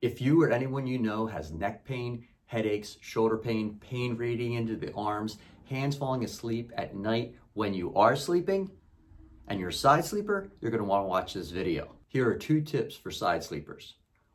If you or anyone you know has neck pain, headaches, shoulder pain, pain radiating into the arms, hands falling asleep at night when you are sleeping, and you're a side sleeper, you're gonna wanna watch this video. Here are 2 tips for side sleepers.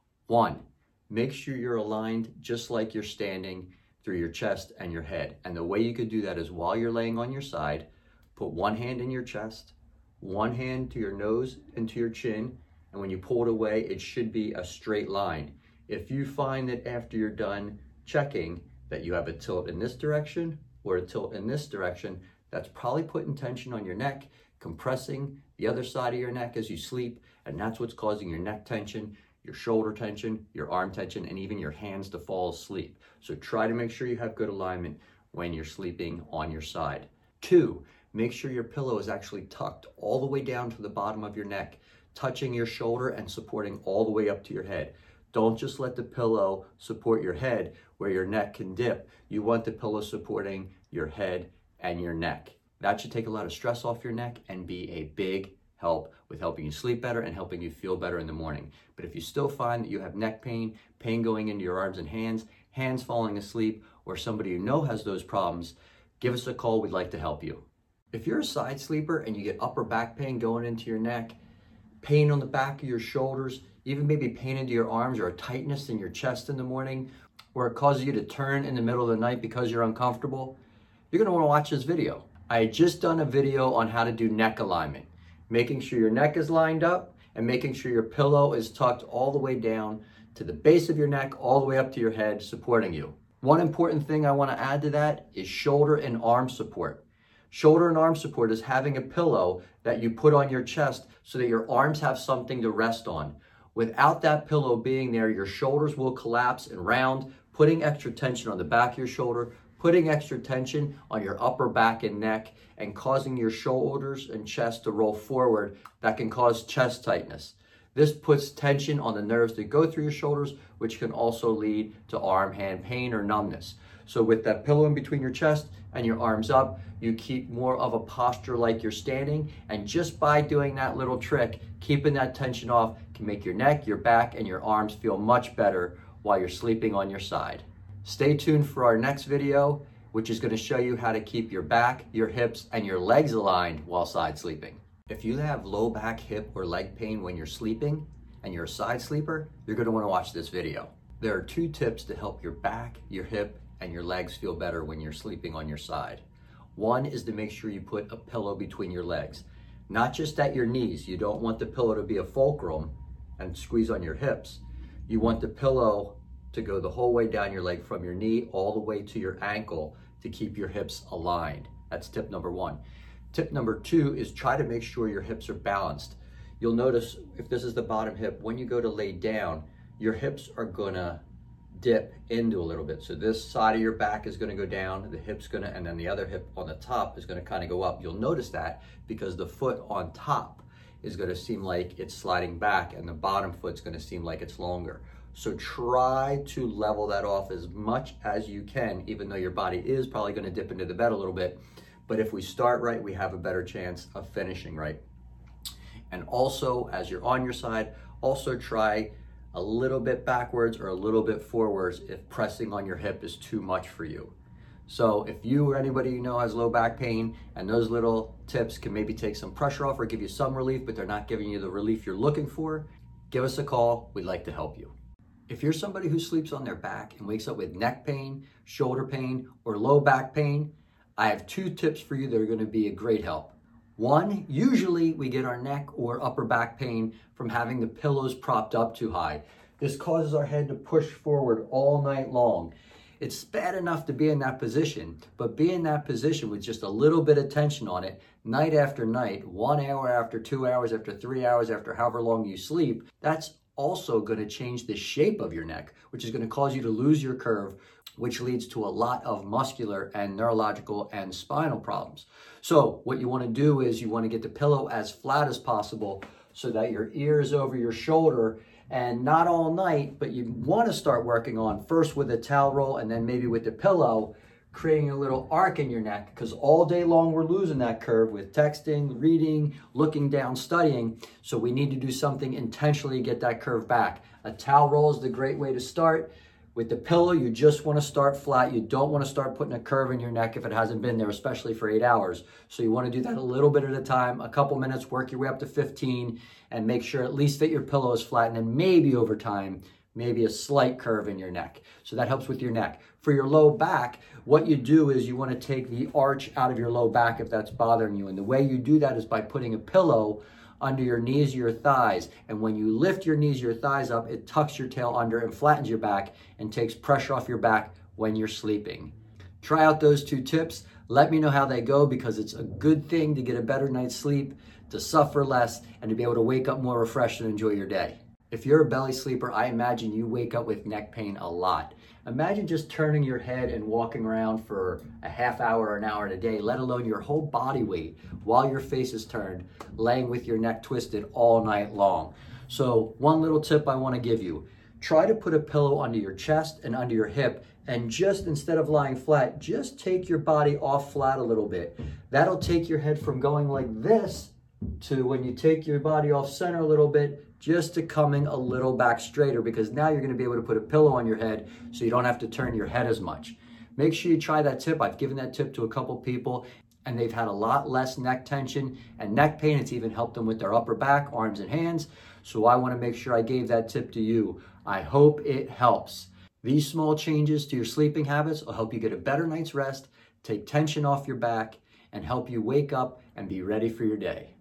1, make sure you're aligned just like you're standing through your chest and your head. And the way you could do that is while you're laying on your side, put one hand in your chest, one hand to your nose and to your chin, and when you pull it away, it should be a straight line. If you find that after you're done checking that you have a tilt in this direction or a tilt in this direction, that's probably putting tension on your neck, compressing the other side of your neck as you sleep, and that's what's causing your neck tension, your shoulder tension, your arm tension, and even your hands to fall asleep. So try to make sure you have good alignment when you're sleeping on your side. 2, make sure your pillow is actually tucked all the way down to the bottom of your neck, touching your shoulder and supporting all the way up to your head. Don't just let the pillow support your head where your neck can dip. You want the pillow supporting your head and your neck. That should take a lot of stress off your neck and be a big help with helping you sleep better and helping you feel better in the morning. But if you still find that you have neck pain, pain going into your arms and hands, hands falling asleep, or somebody you know has those problems, give us a call. We'd like to help you. If you're a side sleeper and you get upper back pain going into your neck, pain on the back of your shoulders, even maybe pain into your arms or a tightness in your chest in the morning, or it causes you to turn in the middle of the night because you're uncomfortable, you're gonna wanna watch this video. I had just done a video on how to do neck alignment, making sure your neck is lined up and making sure your pillow is tucked all the way down to the base of your neck, all the way up to your head, supporting you. One important thing I wanna add to that is shoulder and arm support. Shoulder and arm support is having a pillow that you put on your chest so that your arms have something to rest on. Without that pillow being there, your shoulders will collapse and round, putting extra tension on the back of your shoulder, putting extra tension on your upper back and neck, and causing your shoulders and chest to roll forward. That can cause chest tightness. This puts tension on the nerves that go through your shoulders, which can also lead to arm, hand pain or numbness. So with that pillow in between your chest and your arms up, you keep more of a posture like you're standing. And just by doing that little trick, keeping that tension off can make your neck, your back, and your arms feel much better while you're sleeping on your side. Stay tuned for our next video, which is going to show you how to keep your back, your hips, and your legs aligned while side sleeping. If you have low back, hip, or leg pain when you're sleeping and you're a side sleeper, you're going to want to watch this video. There are 2 tips to help your back, your hip, and your legs feel better when you're sleeping on your side. 1 is to make sure you put a pillow between your legs, not just at your knees. You don't want the pillow to be a fulcrum and squeeze on your hips. You want the pillow to go the whole way down your leg from your knee all the way to your ankle to keep your hips aligned. That's tip number 1. Tip number 2 is try to make sure your hips are balanced. You'll notice if this is the bottom hip, when you go to lay down, your hips are gonna dip into a little bit. So this side of your back is gonna go down, the hip's gonna, and then the other hip on the top is gonna kind of go up. You'll notice that because the foot on top is gonna seem like it's sliding back and the bottom foot's gonna seem like it's longer. So try to level that off as much as you can, even though your body is probably gonna dip into the bed a little bit. But if we start right, we have a better chance of finishing right. And also, as you're on your side, also try a little bit backwards or a little bit forwards if pressing on your hip is too much for you. So if you or anybody you know has low back pain and those little tips can maybe take some pressure off or give you some relief, but they're not giving you the relief you're looking for, give us a call. We'd like to help you. If you're somebody who sleeps on their back and wakes up with neck pain, shoulder pain, or low back pain, I have 2 tips for you that are going to be a great help. 1, usually we get our neck or upper back pain from having the pillows propped up too high. This causes our head to push forward all night long. It's bad enough to be in that position, but be in that position with just a little bit of tension on it, night after night, 1 hour after 2 hours, after 3 hours, after however long you sleep, that's also going to change the shape of your neck, which is going to cause you to lose your curve, which leads to a lot of muscular and neurological and spinal problems. So what you want to do is you want to get the pillow as flat as possible so that your ear is over your shoulder, and not all night, but you want to start working on first with a towel roll and then maybe with the pillow, creating a little arc in your neck, because all day long we're losing that curve with texting, reading, looking down, studying. So we need to do something intentionally to get that curve back. A towel roll is the great way to start. With the pillow, you just want to start flat. You don't want to start putting a curve in your neck if it hasn't been there, especially for 8 hours. So you want to do that a little bit at a time, a couple minutes, work your way up to 15, and make sure at least that your pillow is flat, and then maybe over time, maybe a slight curve in your neck. So that helps with your neck. For your low back, what you do is you want to take the arch out of your low back if that's bothering you. And the way you do that is by putting a pillow under your knees or your thighs. And when you lift your knees or your thighs up, it tucks your tail under and flattens your back and takes pressure off your back when you're sleeping. Try out those 2 tips. Let me know how they go, because it's a good thing to get a better night's sleep, to suffer less, and to be able to wake up more refreshed and enjoy your day. If you're a belly sleeper, I imagine you wake up with neck pain a lot. Imagine just turning your head and walking around for a half hour or an hour a day, let alone your whole body weight while your face is turned, laying with your neck twisted all night long. So one little tip I want to give you: try to put a pillow under your chest and under your hip, and just instead of lying flat, just take your body off flat a little bit. That'll take your head from going like this to, when you take your body off center a little bit, just to coming a little back straighter, because now you're going to be able to put a pillow on your head so you don't have to turn your head as much. Make sure you try that tip. I've given that tip to a couple people, and they've had a lot less neck tension and neck pain. It's even helped them with their upper back, arms, and hands. So I want to make sure I gave that tip to you. I hope it helps. These small changes to your sleeping habits will help you get a better night's rest, take tension off your back, and help you wake up and be ready for your day.